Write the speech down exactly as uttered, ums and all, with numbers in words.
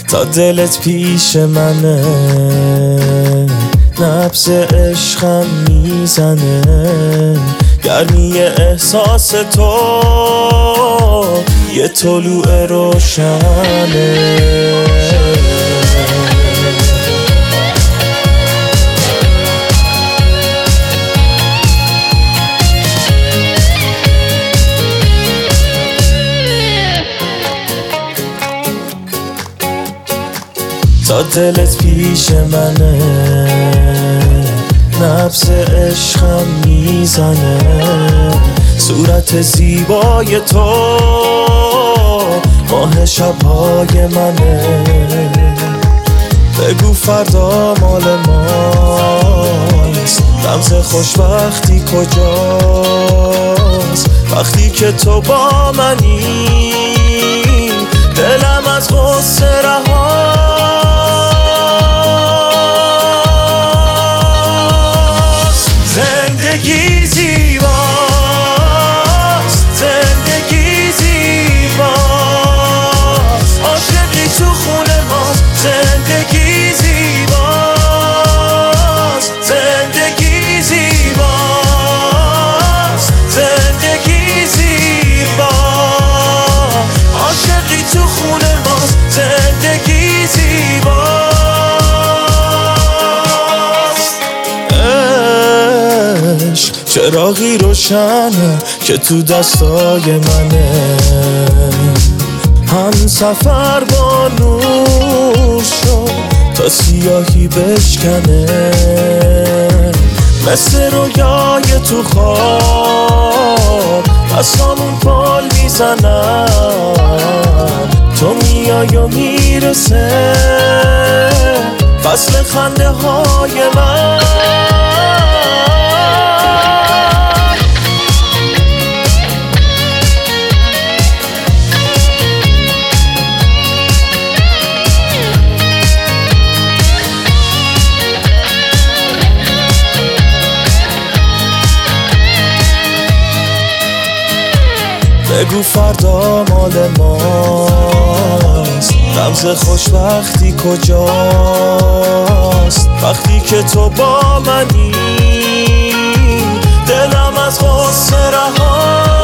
تا دلت پیش منه، نبض عشقم میزنه، گرمی احساس تو یه طلوع روشنه. تا دلت پیش منه، نبض عشقم میزنه، صورت زیبای تو ماه شبهای منه. بگو فردا مال ماست، رمز خوشبختی کجاست؟ وقتی که تو با منی دلم از غصه رهاست. زندگی زیباست، زندگی زیباست، عاشقی تو خونه ماست. زندگی زیباست، زندگی زیباست، زندگی زیباست، عاشقی تو خونه ماست. زندگی زیباست. عشق چراغی روشنه که تو دستای منه، هم سفر با نور شد تا سیاهی بشکنه، مثل رویای تو خواب دستامون پال میزنن. تو میای و میرسه فصل خنده های من. بگو فردا مال ماست، رمز خوشبختی کجاست؟ وقتی که تو با منی دلم از غصه رهاست.